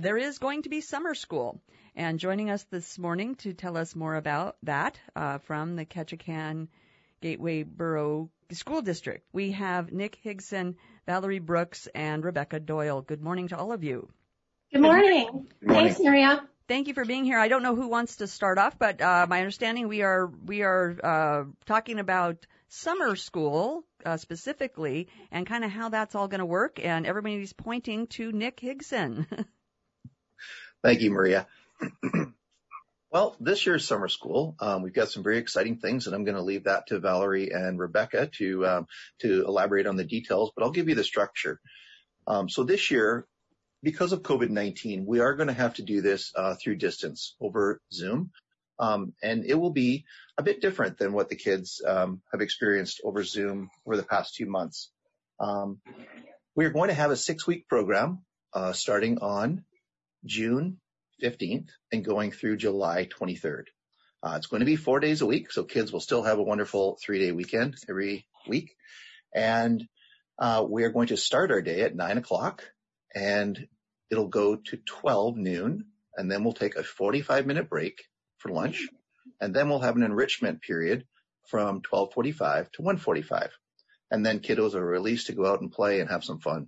there is going to be summer school. And joining us this morning to tell us more about that from the Ketchikan Gateway Borough School District, we have Nick Higson, Valerie Brooks, and Rebecca Doyle. Good morning to all of you. Good morning. Good morning. Thanks, Maria. Thank you for being here. I don't know who wants to start off, but my understanding we are talking about summer school specifically and kind of how that's all going to work. And everybody's pointing to Nick Higson. Thank you, Maria. Well, this year's summer school, we've got some very exciting things, and I'm going to leave that to Valerie and Rebecca to elaborate on the details, but I'll give you the structure. So this year, because of COVID-19, we are going to have to do this through distance over Zoom, and it will be a bit different than what the kids have experienced over Zoom over the past 2 months. We are going to have a 6-week program starting on June 15th and going through July 23rd. It's going to be 4 days a week, so kids will still have a wonderful 3-day weekend every week. And we are going to start our day at 9 o'clock, and it'll go to 12 noon, and then we'll take a 45-minute break for lunch, and then we'll have an enrichment period from 12:45 to 1:45. And then kiddos are released to go out and play and have some fun.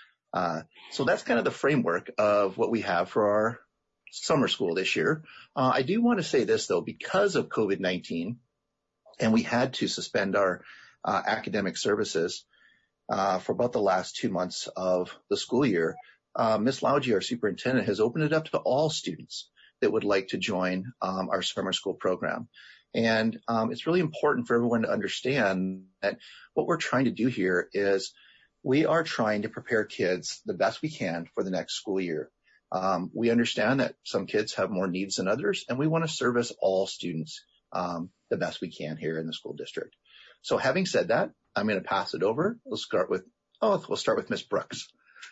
So that's kind of the framework of what we have for our summer school this year. I do want to say this, though, because of COVID-19, and we had to suspend our academic services for about the last 2 months of the school year, Ms. Lauji, our superintendent, has opened it up to all students that would like to join our summer school program. And it's really important for everyone to understand that what we're trying to do here is we are trying to prepare kids the best we can for the next school year. We understand that some kids have more needs than others, and we want to service all students the best we can here in the school district. So having said that, I'm going to pass it over. We'll start with Ms. Brooks.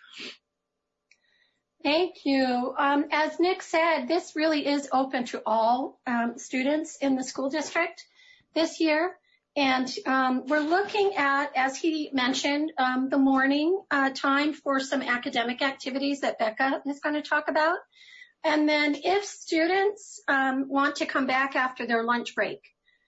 Thank you. As Nick said, this really is open to all students in the school district this year. And we're looking at, as he mentioned, the morning time for some academic activities that Becca is going to talk about. And then if students want to come back after their lunch break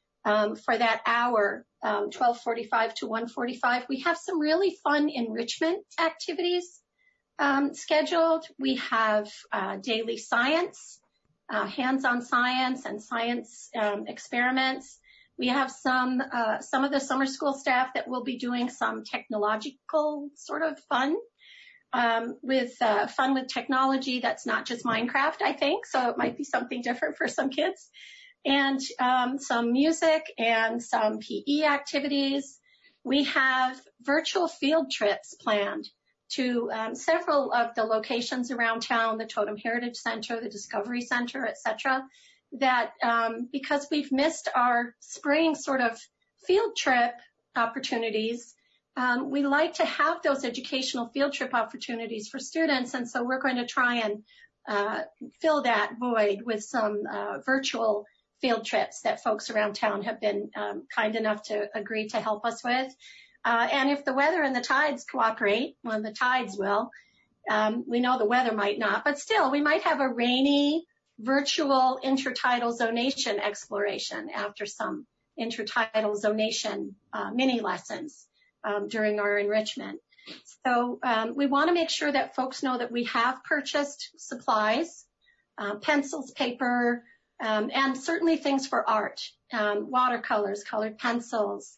for that hour, 12:45 to 1:45, we have some really fun enrichment activities scheduled. We have daily science, hands-on science and science experiments. We have some of the summer school staff that will be doing some technological sort of fun with technology that's not just Minecraft, I think. So it might be something different for some kids. And some music and some PE activities. We have virtual field trips planned to several of the locations around town, the Totem Heritage Center, the Discovery Center, etc., that because we've missed our spring sort of field trip opportunities, we like to have those educational field trip opportunities for students. And so we're going to try and fill that void with some virtual field trips that folks around town have been kind enough to agree to help us with. And if the weather and the tides cooperate, well, the tides will, we know the weather might not, but still we might have a rainy virtual intertidal zonation exploration after some intertidal zonation mini lessons during our enrichment. So we want to make sure that folks know that we have purchased supplies, pencils, paper, and certainly things for art, watercolors, colored pencils,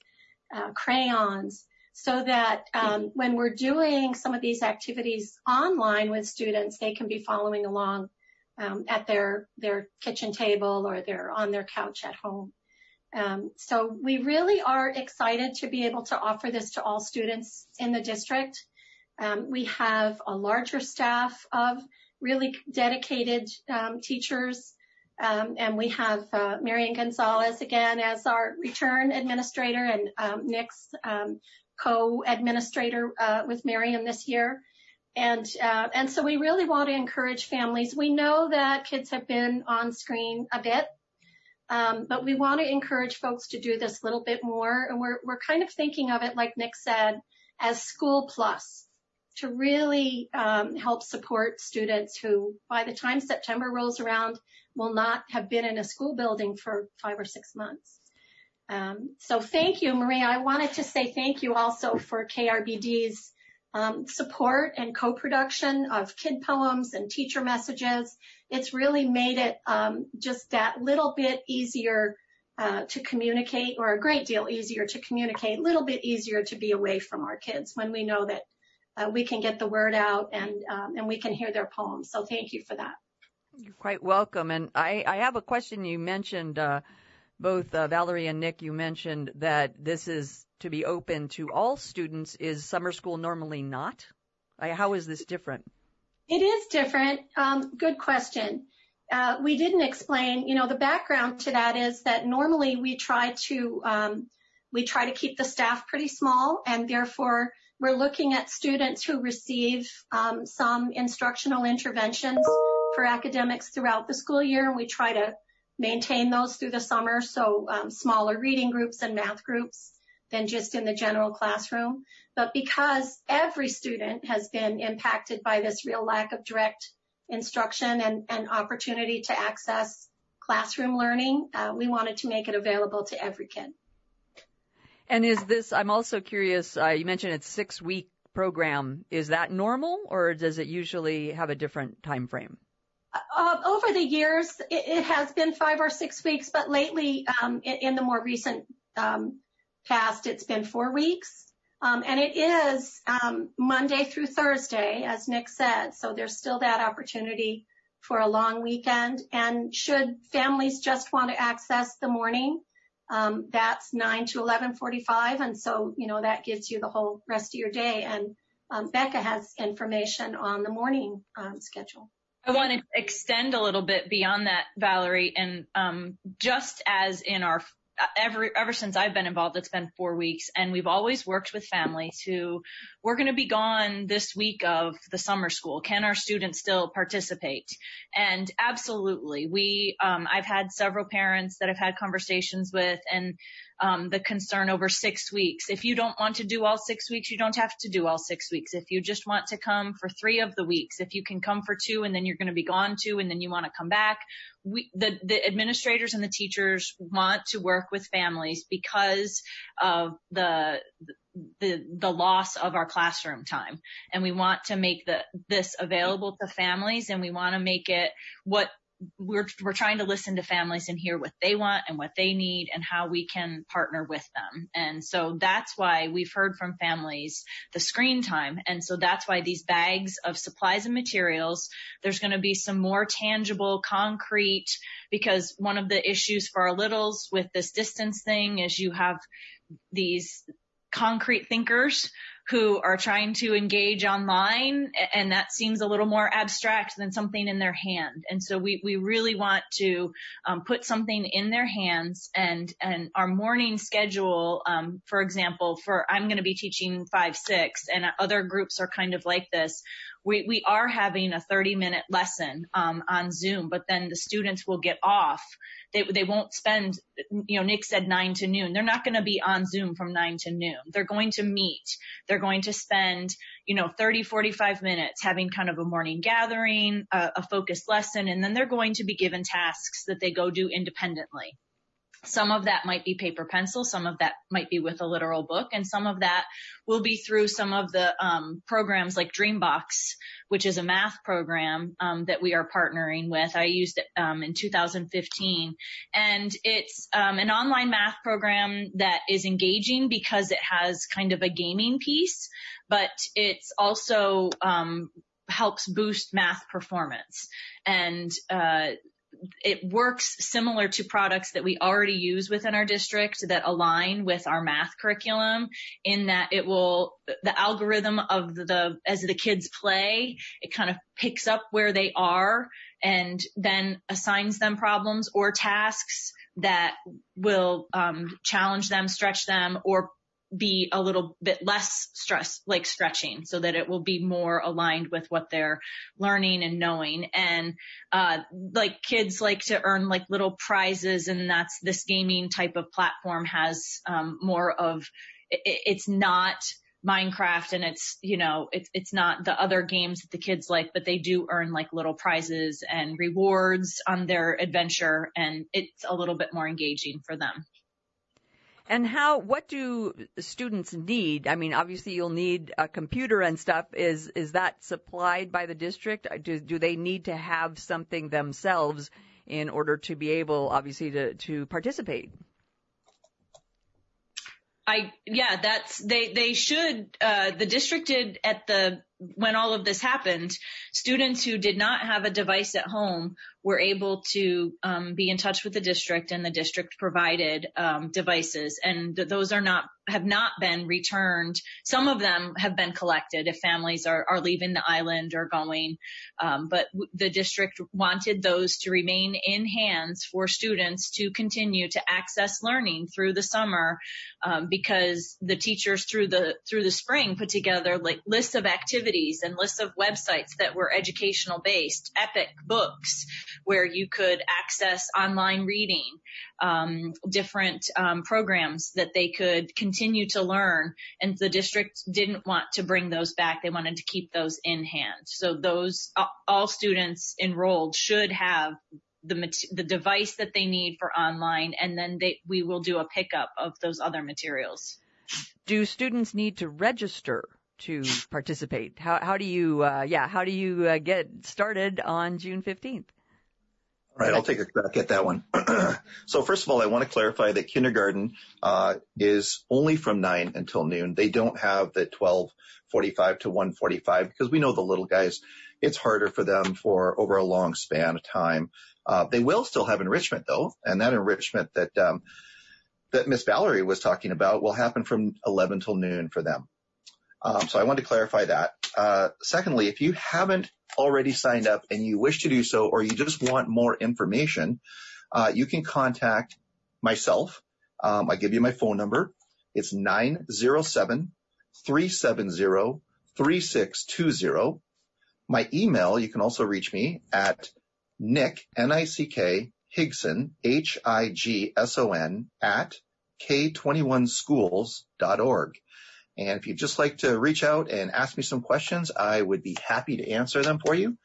crayons, so that when we're doing some of these activities online with students, they can be following along at their kitchen table or they're on their couch at home. So we really are excited to be able to offer this to all students in the district. We have a larger staff of really dedicated teachers, and we have Marian Gonzalez again as our return administrator and Nick's co-administrator with Marian this year. And so we really want to encourage families. We know that kids have been on screen a bit, but we want to encourage folks to do this a little bit more. And we're kind of thinking of it, like Nick said, as school plus. to really help support students who, by the time September rolls around, will not have been in a school building for 5 or 6 months. So thank you, Maria. I wanted to say thank you also for KRBD's support and co-production of kid poems and teacher messages. It's really made it just that little bit easier to communicate, or a great deal easier to communicate, a little bit easier to be away from our kids when we know that we can get the word out and we can hear their poems. So thank you for that. You're quite welcome. And I have a question. You mentioned, both Valerie and Nick, you mentioned that this is to be open to all students. Is summer school normally not? How is this different? It is different. Good question. We didn't explain, the background to that is that normally we try to keep the staff pretty small, and therefore we're looking at students who receive some instructional interventions for academics throughout the school year, and we try to maintain those through the summer, so smaller reading groups and math groups than just in the general classroom. But because every student has been impacted by this real lack of direct instruction and opportunity to access classroom learning, we wanted to make it available to every kid. And is this, I'm also curious, you mentioned it's a 6-week program. Is that normal, or does it usually have a different time frame? Over the years, it has been 5 or 6 weeks, but lately, in the more recent past, it's been 4 weeks. And it is Monday through Thursday, as Nick said, so there's still that opportunity for a long weekend. And should families just want to access the morning, that's 9 to 11:45, and so, that gives you the whole rest of your day. And Becca has information on the morning schedule. I want to extend a little bit beyond that, Valerie, and just as in our ever since I've been involved, it's been 4 weeks, and we've always worked with families who, we're going to be gone this week of the summer school. Can our students still participate? And absolutely, I've had several parents that I've had conversations with, and the concern over 6 weeks. If you don't want to do all 6 weeks, you don't have to do all 6 weeks. If you just want to come for 3 of the weeks, if you can come for 2 and then you're going to be gone 2 and then you want to come back, the administrators and the teachers want to work with families because of the loss of our classroom time. And we want to make this available to families, and we want to make it what we're trying to listen to families and hear what they want and what they need and how we can partner with them. And so that's why we've heard from families the screen time. And so that's why these bags of supplies and materials, there's going to be some more tangible, concrete, because one of the issues for our littles with this distance thing is you have these concrete thinkers who are trying to engage online, and that seems a little more abstract than something in their hand. And so we really want to put something in their hands, and our morning schedule, for example, I'm going to be teaching 5-6, and other groups are kind of like this. We are having a 30-minute lesson on Zoom, but then the students will get off. They won't spend, Nick said 9 to noon. They're not going to be on Zoom from 9 to noon. They're going to meet. They're going to spend, 30, 45 minutes having kind of a morning gathering, a focused lesson, and then they're going to be given tasks that they go do independently. Some of that might be paper pencil, some of that might be with a literal book, and some of that will be through some of the programs like Dreambox, which is a math program that we are partnering with. I used it in 2015, and it's an online math program that is engaging because it has kind of a gaming piece, but it's also helps boost math performance. And it works similar to products that we already use within our district that align with our math curriculum, in that the algorithm of as the kids play, it kind of picks up where they are and then assigns them problems or tasks that will challenge them, stretch them, or be a little bit less stress, like stretching, so that it will be more aligned with what they're learning and knowing. And like kids like to earn like little prizes, and that's this gaming type of platform has more of, it's not Minecraft, and it's not the other games that the kids like, but they do earn like little prizes and rewards on their adventure, and it's a little bit more engaging for them. And what do students need? I mean, obviously you'll need a computer and stuff. Is that supplied by the district? Do they need to have something themselves in order to be able, obviously, to participate? They should, the district did when all of this happened, students who did not have a device at home were able to be in touch with the district, and the district provided devices, and those have not been returned. Some of them have been collected if families are leaving the island or going, but the district wanted those to remain in hands for students to continue to access learning through the summer, because the teachers through the spring put together like lists of activities and lists of websites that were educational based, Epic Books, where you could access online reading, different programs that they could continue to learn. And the district didn't want to bring those back. They wanted to keep those in hand. So all students enrolled should have the device that they need for online, and then we will do a pickup of those other materials. Do students need to register to participate? How do you get started on June 15th? All right, I'll take a crack at that one. So first of all, I want to clarify that kindergarten is only from 9 until noon. They don't have the 12:45 to 1:45 because we know the little guys, it's harder for them for over a long span of time. They will still have enrichment though, and that enrichment that Miss Valerie was talking about will happen from 11 till noon for them. So I want to clarify that. Secondly, if you haven't already signed up and you wish to do so, or you just want more information, you can contact myself. I give you my phone number. It's 907-370-3620. My email, you can also reach me at Nick, N-I-C-K, Higson, Higson, at k21schools.org. And if you'd just like to reach out and ask me some questions, I would be happy to answer them for you.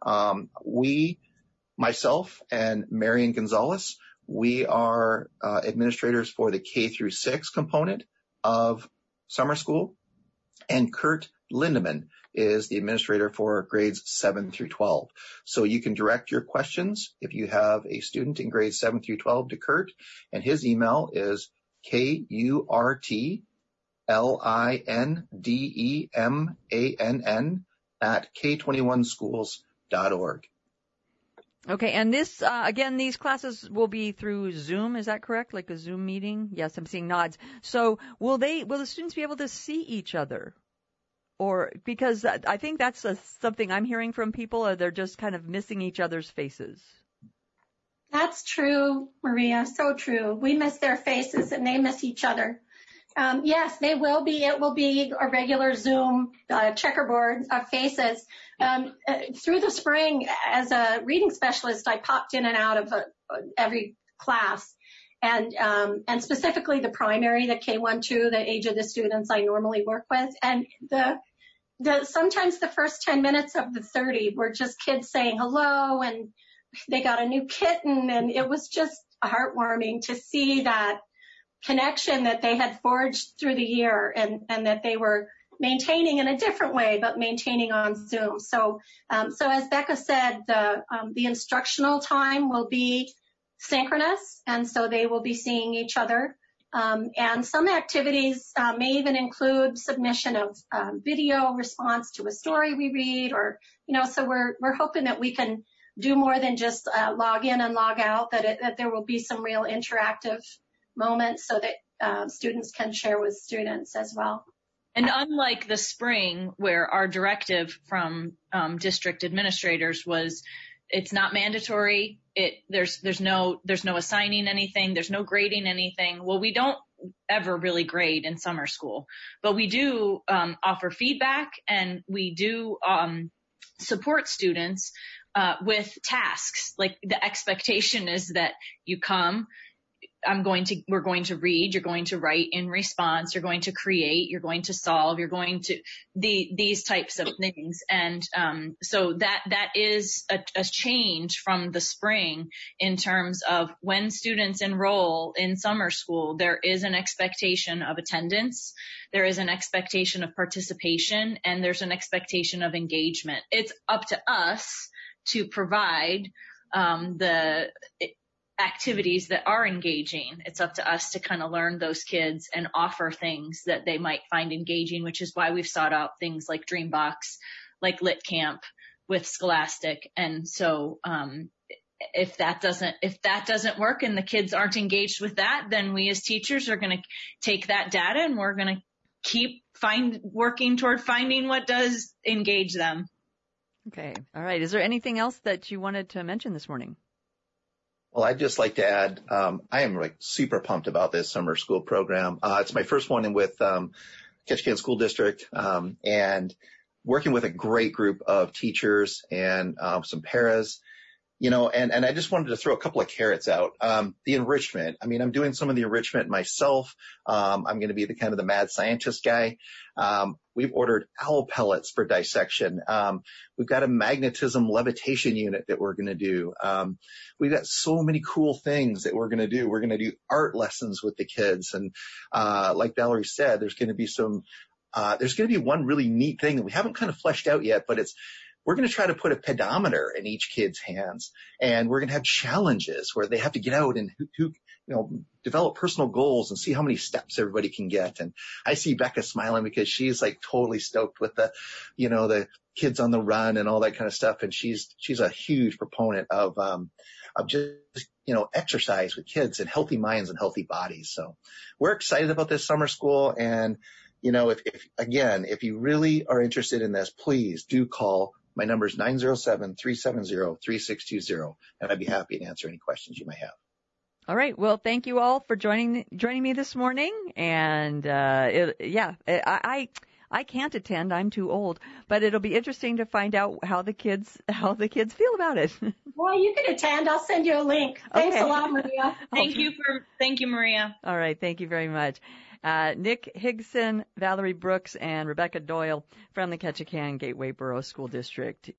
Myself and Marian Gonzalez, we are administrators for the K through 6 component of summer school. And Kurt Lindeman is the administrator for grades 7 through 12. So you can direct your questions if you have a student in grades 7 through 12 to Kurt, and his email is KURTLINDEMANN at k21schools.org. Okay, and this, again, these classes will be through Zoom, is that correct? Like a Zoom meeting? Yes, I'm seeing nods. So will the students be able to see each other? Or, because I think that's something I'm hearing from people, or they're just kind of missing each other's faces. That's true, Maria, so true. We miss their faces and they miss each other. Yes, they will be. It will be a regular Zoom checkerboard of faces. Through the spring, as a reading specialist, I popped in and out of every class, and specifically the primary, the K1-2, the age of the students I normally work with, and sometimes the first 10 minutes of the 30 were just kids saying hello, and they got a new kitten, and it was just heartwarming to see that connection that they had forged through the year, and that they were maintaining in a different way, but maintaining on Zoom. So as Becca said, the instructional time will be synchronous, and so they will be seeing each other. And some activities may even include submission of video response to a story we read, or so we're hoping that we can do more than just log in and log out. That there will be some real interactive moments so that students can share with students as well. And unlike the spring, where our directive from district administrators was, it's not mandatory. There's no assigning anything. There's no grading anything. Well, we don't ever really grade in summer school, but we do offer feedback, and we do support students with tasks. Like, the expectation is that you come, we're going to read, you're going to write in response, you're going to create, you're going to solve, you're going to these types of things. And, so that is a change from the spring in terms of when students enroll in summer school, there is an expectation of attendance. There is an expectation of participation, and there's an expectation of engagement. It's up to us to provide the activities that are engaging. It's up to us to kind of learn those kids and offer things that they might find engaging, which is why we've sought out things like Dreambox, like Lit Camp with Scholastic. And so if that doesn't work and the kids aren't engaged with that, then we as teachers are going to take that data and we're going to keep working toward finding what does engage them. Okay. All right. Is there anything else that you wanted to mention this morning? Well, I'd just like to add, I am like super pumped about this summer school program. It's my first one with Ketchikan School District, and working with a great group of teachers and some paras. And I just wanted to throw a couple of carrots out. The enrichment. I mean, I'm doing some of the enrichment myself. I'm going to be the mad scientist guy. We've ordered owl pellets for dissection. We've got a magnetism levitation unit that we're going to do. We've got so many cool things that we're going to do. We're going to do art lessons with the kids. And, like Valerie said, there's going to be one really neat thing that we haven't kind of fleshed out yet, but we're going to try to put a pedometer in each kid's hands, and we're going to have challenges where they have to get out and develop personal goals and see how many steps everybody can get. And I see Becca smiling because she's like totally stoked with the kids on the run and all that kind of stuff. And she's a huge proponent of just, exercise with kids and healthy minds and healthy bodies. So we're excited about this summer school. And, if you really are interested in this, please do call. My number is 907-370-3620, and I'd be happy to answer any questions you may have. All right. Well, thank you all for joining me this morning. And I can't attend. I'm too old. But it'll be interesting to find out how the kids feel about it. Well, you can attend. I'll send you a link. Thanks a lot, Maria. Thank you, Maria. All right. Thank you very much. Nick Higson, Valerie Brooks, and Rebecca Doyle from the Ketchikan Gateway Borough School District.